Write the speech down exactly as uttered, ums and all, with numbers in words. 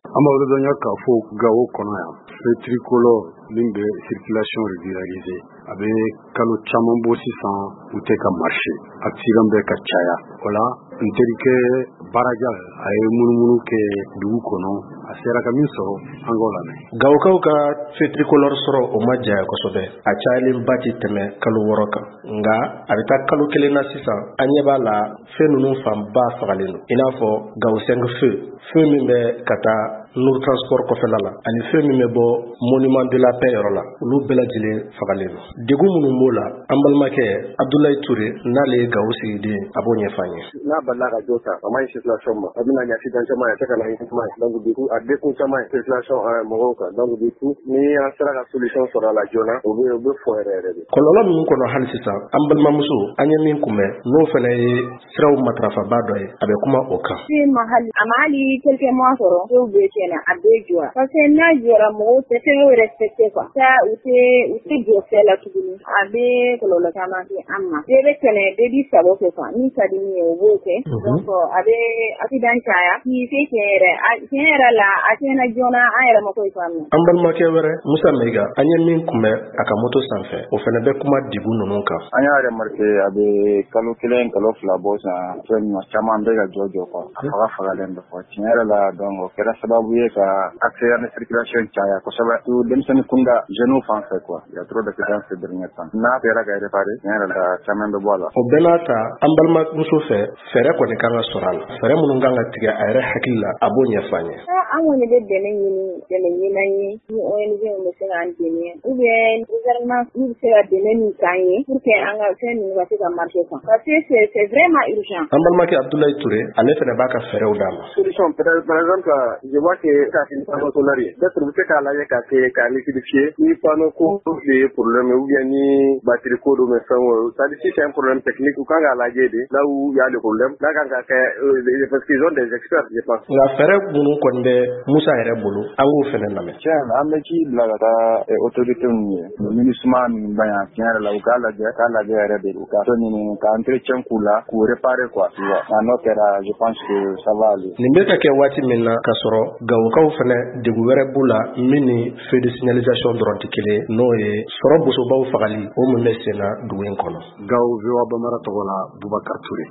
Amadonya k'a fɔ Gao kɔnɔ yan feu tricolore min bɛ circulation régularisée a bɛ kalo caman bɔ sisan u tɛ ka marché accident bɛ ka caya o la n terikɛ Baraja a ye munumunu kɛ dugu kɔnɔ a sera ka min sɔrɔ an k'o lamɛn. Gawokaw ka feu tricolore sɔrɔ o ma jaya kosɛbɛ a cayalenba tɛ tɛmɛ kalo wɔɔrɔ kan nka a bɛ taa kalo kelen na sisan an ɲɛ b'a la feu ninnu fanba fagalen don i n'a fɔ Gao cinq feu feu min bɛ ka taa Nour transport kɔfɛla la ani feu min bɛ bɔ monument de la paix yɔrɔ la olu bɛɛ lajɛlen fagalen don degun minnu b'o la an balimakɛ Abdoulaye Touré n'ale ye Gao sigiden a b'o ɲɛfɔ an ye. N'a balila ka jo ta a ma ɲi circulation ma a bɛna ɲɛ accident caman ye a tɛ ka na ɲɛnama ye donc du coup a dékun caman ye circulation mɔgɔw kan donc du coup ni an sera ka solution sɔrɔ a la joona o bɛ o bɛ fɔ yɛrɛ yɛrɛ de. Kɔlɔlɔ minnu kɔnɔ hali sisan an balimamuso an ye min kunbɛn n'o fana ye siraw matarafaba dɔ ye a bɛ kuma o kan. a ma hali quelques mois sɔrɔ dɔw bɛ tiɲɛna a bɛ jɔ parce que n'a jɔra mɔgɔw tɛ fɛn respecté quoi ça u tɛ u tɛ jɔ fɛn la tuguni a bɛ kɔlɔlɔ caman se an ma bɛɛ bɛ tɛmɛ bɛɛ b'i sago kɛ quoi min ka di min ye o b'o kɛ donc a bɛ accident caya k'i se tiɲɛ yɛrɛ tiɲɛ yɛrɛ la a tiɲɛna joona an yɛrɛ ma foyi faamuya. An balimakɛ wɛrɛ Musa Meiga an ye min kunbɛn a ka moto sanfɛ o fana bɛ kuma degun ninnu kan. An y'a remarqué a bɛ kalo kelen kalo fila bɔ san fɛn caman bɛ ka jɔ jɔ quoi a faga fagalen bɛ quoi tiɲɛ yɛrɛ la donc o kɛra sababu ye ka accident de circulation caya kosɛbɛ to denmisɛnnin kunda jeunes fan fɛ quoi il y a trop d'accidents ces derniers temps n'a kɛra ka réparer tiɲɛ yɛrɛ la caman bɛ bɔ a la. O bɛɛ n'a ta an balimamuso fɛ fɛɛrɛ kɔni kan ka sɔrɔ a la fɛɛrɛ minnu kan ka tigɛ a yɛrɛ hakili la a b'o ɲɛfɔ an ye. An kɔni bɛ dɛmɛ ɲini dɛmɛ ɲinan ye ni O N G bɛ se k'an dɛmɛ ou bien gouvernement n'u bɛ se ka dɛmɛ min k'an ye pour que an ka fɛn ninnu ka se ka marcher quoi parce que c'est c'est vraiment urgent. An balimakɛ Abdoulaye Touré ale fana b'a ka fɛɛrɛw d'a ma. Solution peut-être par exemple je vois que ka kɛ panneau solaire peut-être u bɛ se k'a lajɛ ka kɛ ka liquidifier ni panneau ko de ye problème ou bien ni batterie ko do mais fɛn o ça dit si c'est un problème technique u kan k'a lajɛ de là où il y a le problème n'a kan ka kɛ parce qu'ils ont des experts je pense. Nka fɛɛrɛ minnu kɔni bɛ Musa yɛrɛ bolo an k'o fana lamɛn. Tiɲɛ na an bɛ ci bila ka taa autorité ninnu ye MINUSMA ninnu ba yan tiɲɛ yɛrɛ la u k'a lajɛ k'a lajɛ yɛrɛ de u ka to ɲini ka entretien k'u la k'u réparer quoi tu vois n'o kɛra je pense que ça va aller. Nin bɛ ka kɛ waati min na ka sɔrɔ Gawokaw fana degun wɛrɛ b'u la min ni feu de signalisation dɔrɔn tɛ kelen n'o ye sɔrɔ bosobaw fagali o mun bɛ sen na dugu in kɔnɔ. Gao V O A Bambara tɔgɔ la Boubacar Touré.